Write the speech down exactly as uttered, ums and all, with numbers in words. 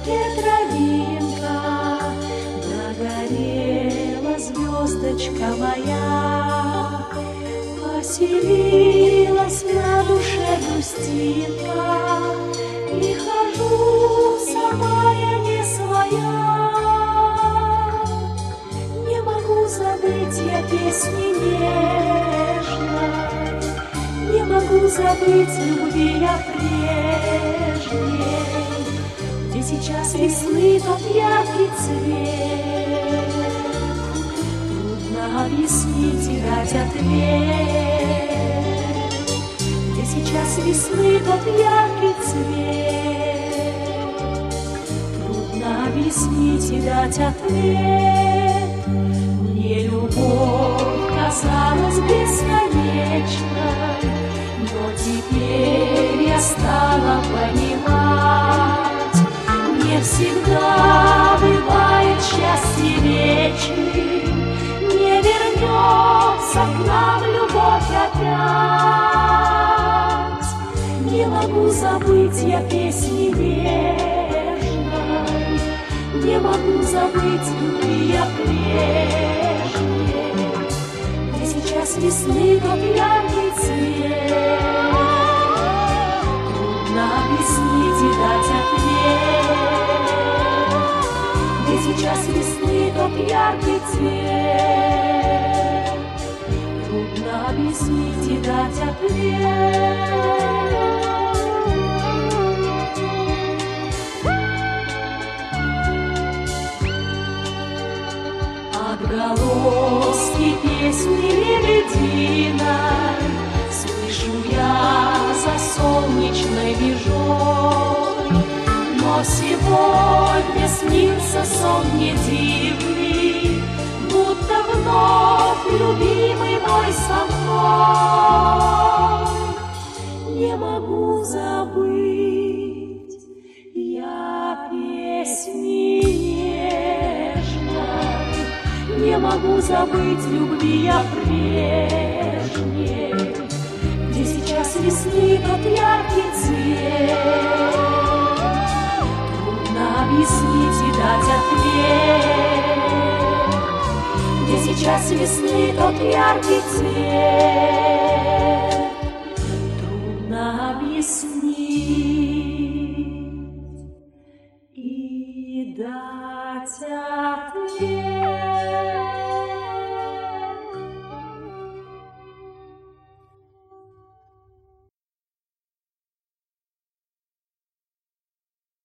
окошке травинка, догорела звездочка моя, поселилась на душе грустинка, и хожу сама я не своя. Не могу забыть я песни нежной, не могу забыть любви я прежней, где сейчас весны тот яркий цвет. Трудно объяснить и дать ответ, где сейчас весны тот яркий цвет. Трудно объяснить и дать ответ. Мне любовь казалась бесконечной, но теперь я стала понимать, не всегда бывает счастье вечным, не вернется к нам любовь опять. Не могу забыть я песни нежной, не могу забыть любви я прежней, где сейчас весны тот яркий цвет. Трудно объяснить и дать ответ, где сейчас весны тот яркий цвет. Трудно объяснить и дать ответ. Отголоски песни лебединой слышу я за солнечной вежой, но сегодня снится сон мне дивный, будто вновь любимый мой со мной. Не могу забыть я песни нежной, не могу забыть любви я прежней, где сейчас весны тот яркий цвет. Трудно объяснить и дать ответ, где сейчас весны тот яркий цвет. Трудно объяснить и дать ответ.